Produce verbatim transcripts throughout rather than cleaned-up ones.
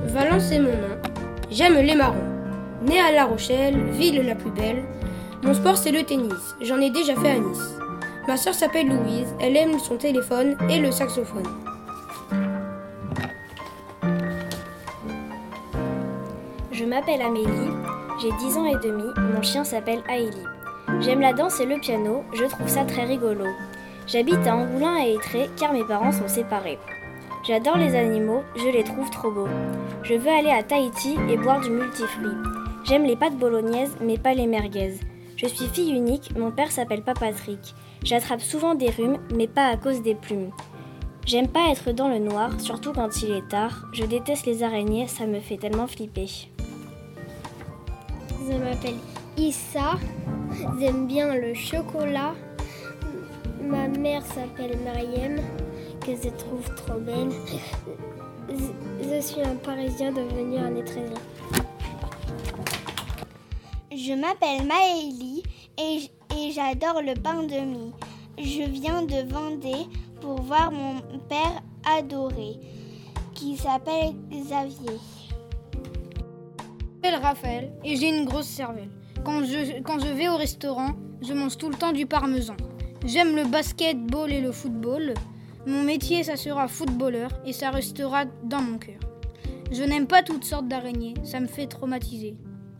Valence est mon nom. J'aime les marrons. Né à La Rochelle, ville la plus belle. Mon sport c'est le tennis. J'en ai déjà fait à Nice. Ma sœur s'appelle Louise. Elle aime son téléphone et le saxophone. Je m'appelle Amélie. J'ai dix ans et demi. Mon chien s'appelle Aélie. J'aime la danse et le piano. Je trouve ça très rigolo. J'habite à Angoulins et Étré car mes parents sont séparés. J'adore les animaux, je les trouve trop beaux. Je veux aller à Tahiti et boire du multifruit. J'aime les pâtes bolognaises, mais pas les merguez. Je suis fille unique, mon père s'appelle pas Patrick. J'attrape souvent des rhumes, mais pas à cause des plumes. J'aime pas être dans le noir, surtout quand il est tard. Je déteste les araignées, ça me fait tellement flipper. Je m'appelle Issa, j'aime bien le chocolat. Ma mère s'appelle Mariam, que je trouve trop belle. Je suis un Parisien devenu un Étrésien. Je m'appelle Maëlie et, et j'adore le pain de mie. Je viens de Vendée pour voir mon père adoré, qui s'appelle Xavier. Je m'appelle Raphaël et j'ai une grosse cervelle. Quand je, quand je vais au restaurant, je mange tout le temps du parmesan. J'aime le basketball et le football. Mon métier, ça sera footballeur et ça restera dans mon cœur. Je n'aime pas toutes sortes d'araignées, ça me fait traumatiser.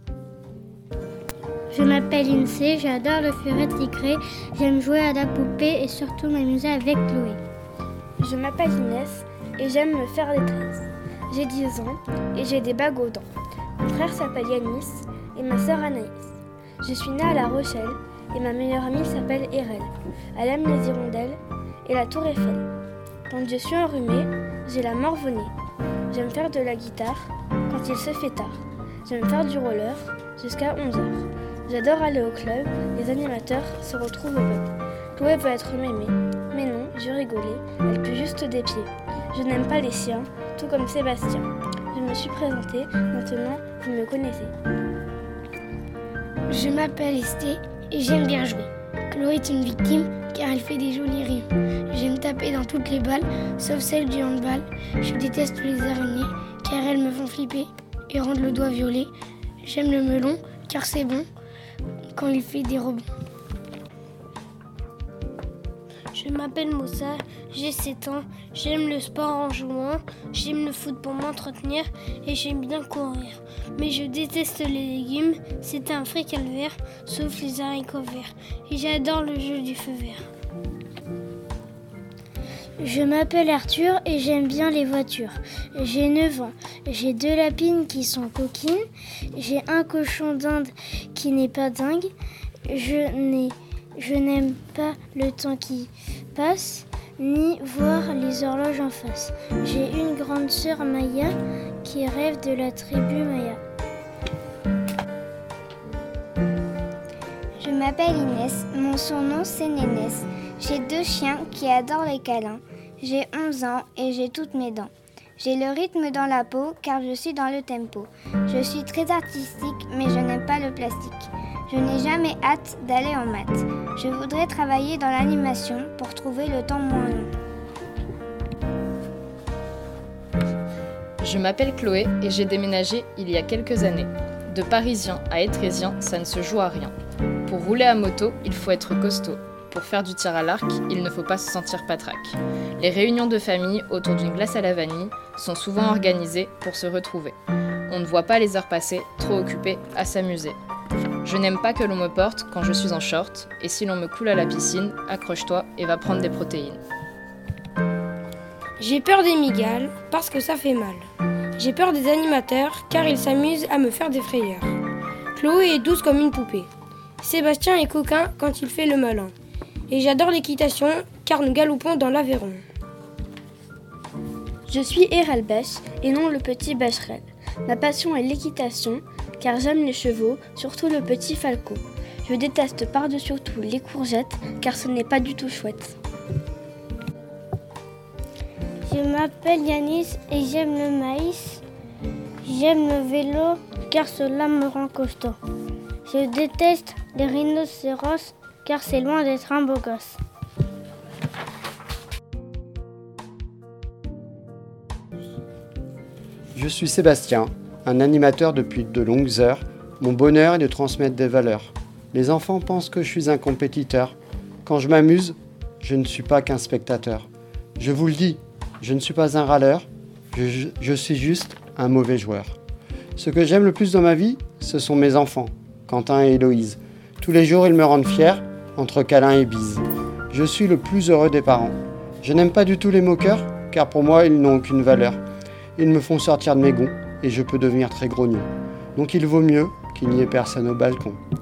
Je m'appelle Insee, j'adore le furet tigré, j'aime jouer à la poupée et surtout m'amuser avec Chloé. Je m'appelle Inès et j'aime me faire des tresses. J'ai dix ans et j'ai des bagues aux dents. Mon frère s'appelle Yanis et ma sœur Anaïs. Je suis née à La Rochelle et ma meilleure amie s'appelle Erel. Elle aime les hirondelles et la tour Eiffel. Quand je suis enrhumée, j'ai la morve au nez. J'aime faire de la guitare quand il se fait tard. J'aime faire du roller jusqu'à onze heures. J'adore aller au club, les animateurs se retrouvent au pub. Chloé veut être mémée, mais non, je rigolais, elle pue juste des pieds. Je n'aime pas les chiens, tout comme Sébastien. Je me suis présentée, maintenant vous me connaissez. Je m'appelle Esté et j'aime bien jouer. Chloé est une victime car elle fait des jolis rimes. J'aime taper dans toutes les balles, sauf celle du handball. Je déteste les araignées car elles me font flipper et rendent le doigt violet. J'aime le melon car c'est bon quand il fait des rebonds. Je m'appelle Moussa, j'ai sept ans, j'aime le sport en jouant, j'aime le foot pour m'entretenir et j'aime bien courir. Mais je déteste les légumes, c'est un fruit calvaire, sauf les haricots verts. Et j'adore le jeu du feu vert. Je m'appelle Arthur et j'aime bien les voitures. J'ai neuf ans, j'ai deux lapines qui sont coquines, j'ai un cochon d'Inde qui n'est pas dingue, je n'ai Je n'aime pas le temps qui passe, ni voir les horloges en face. J'ai une grande sœur Maya qui rêve de la tribu Maya. Je m'appelle Inès, mon surnom c'est Nénès. J'ai deux chiens qui adorent les câlins. J'ai onze ans et j'ai toutes mes dents. J'ai le rythme dans la peau car je suis dans le tempo. Je suis très artistique mais je n'aime pas le plastique. Je n'ai jamais hâte d'aller en maths. Je voudrais travailler dans l'animation pour trouver le temps moins long. Je m'appelle Chloé et j'ai déménagé il y a quelques années. De Parisien à Étrésien, ça ne se joue à rien. Pour rouler à moto, il faut être costaud. Pour faire du tir à l'arc, il ne faut pas se sentir patraque. Les réunions de famille autour d'une glace à la vanille sont souvent organisées pour se retrouver. On ne voit pas les heures passer, trop occupés à s'amuser. Je n'aime pas que l'on me porte quand je suis en short, et si l'on me coule à la piscine, accroche-toi et va prendre des protéines. J'ai peur des migales parce que ça fait mal. J'ai peur des animateurs car ils s'amusent à me faire des frayeurs. Chloé est douce comme une poupée. Sébastien est coquin quand il fait le malin. Et j'adore l'équitation car nous galopons dans l'Aveyron. Je suis Erel Bech et non le petit Becherel. Ma passion est l'équitation car j'aime les chevaux, surtout le petit falco. Je déteste par-dessus tout les courgettes car ce n'est pas du tout chouette. Je m'appelle Yanis et j'aime le maïs. J'aime le vélo car cela me rend costaud. Je déteste les rhinocéros car c'est loin d'être un beau gosse. Je suis Sébastien, un animateur depuis de longues heures. Mon bonheur est de transmettre des valeurs. Les enfants pensent que je suis un compétiteur. Quand je m'amuse, je ne suis pas qu'un spectateur. Je vous le dis, je ne suis pas un râleur, je, je, je suis juste un mauvais joueur. Ce que j'aime le plus dans ma vie, ce sont mes enfants, Quentin et Héloïse. Tous les jours, ils me rendent fier, entre câlins et bises. Je suis le plus heureux des parents. Je n'aime pas du tout les moqueurs, car pour moi, ils n'ont aucune valeur. Ils me font sortir de mes gonds, et je peux devenir très grognon. Donc il vaut mieux qu'il n'y ait personne au balcon.